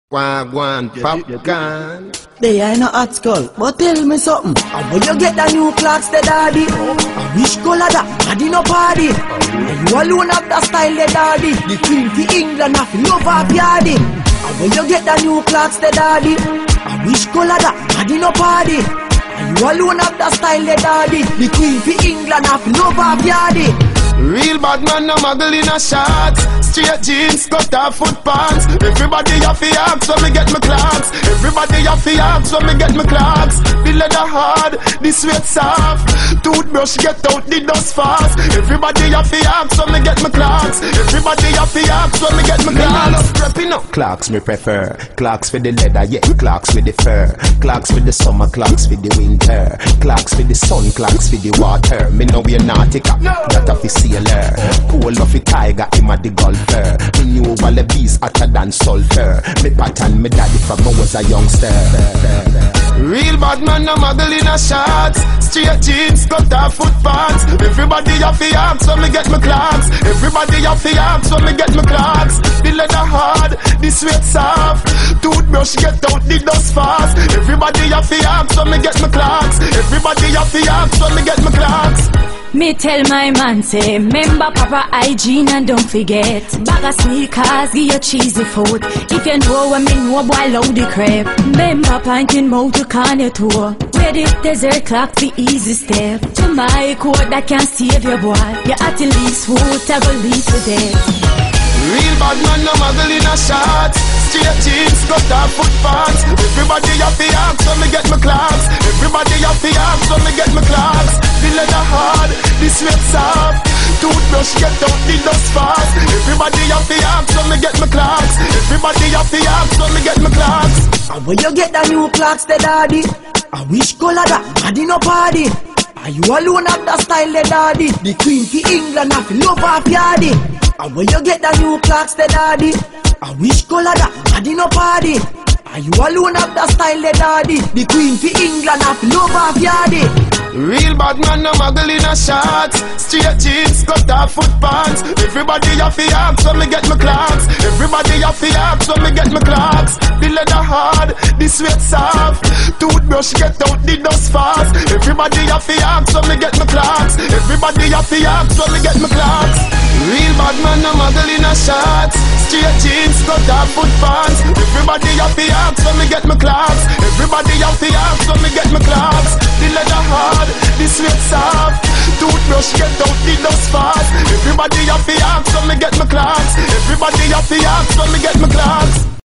Wagwan, popcorn. They ain't no hot skull, but tell me something. And when you get the new clocks, the daddy, and which color that? Daddy no party. And you alone have the style, the daddy. The queen for England, have love her yardy. And when you get the new clocks, the daddy, and which color that? Daddy no party. And you alone have the style, the daddy. The queen for England, have love her yardy. Real bad man, no muggle in a shorts. Straight jeans, cut off foot pants. Everybody have to ask when me get my clocks. Everybody have to ask when me get my clocks. The leather hard, the sweat soft. Toothbrush get out the dust fast. Everybody have to ask when me get my clocks. Everybody have to ask when me get my clocks. Prepping up clocks me prefer. Clocks for the leather, yeah, clocks with the fur. Clocks for the summer, clocks for the winter. Clocks for the sun, clocks for the water. Me know we're nautica, that of the sailor. Cool of the tiger, him a the golfer. Me knew all the bees hotter than sulfur. Me pattern me daddy from I was a youngster. Real bad man, no muggle in a shorts. Straight jeans, cut off foot pants. Everybody have to ask when me get my clocks. Everybody have to ask when me get my clocks. The leather hard, the sweat soft. Toothbrush get out the dust fast. Everybody have to ask when me get my clocks. Everybody have to ask when me get my clocks. Me tell my man say, remember proper hygiene and don't forget. Bag of sneakers, give you cheesy food. If you know what me know, boy, load the crap. Remember pointing mouth to can you toe. Ready, desert clock, the easy step. To my code that can save your boy. You at the least wood, I go lead to death. Real bad man, no muggle in a shorts. Straight jeans, cut off foot pants. Everybody have to ask when me get my clocks. Everybody have to ask when me get my clocks. The leather hard, the sweat soft. Toothbrush get out the dust fast. Everybody have to ask when me get my clocks. Everybody have to ask when me get my clocks. And when you get the new clocks, the daddy, and which color that? Daddy no party. And you alone have the style, the daddy. The queen for England, have love her yardy. And when you get the new clocks, the daddy, and which color that? Daddy no party. And you alone have the style, the daddy. The queen for England, have love her yardy. Real bad man, no muggle in a shorts. Straight jeans, cut off foot pants. Everybody have to ask when me get my clocks. Everybody have to ask when me get my clocks. The leather hard, the sweat soft. Toothbrush get out the dust fast. Everybody have to ask when me get my clocks. Everybody have to ask when me get my clocks. Real bad man, no muggle in a shorts. Straight jeans, cut off foot pants. Everybody have to ask when me get my clocks. Everybody have to ask when me get my clocks. The leather hard, the sweat soft. Toothbrush get out the dust fast. Everybody have to ask when me get my clocks. Everybody have to ask when me get my clocks.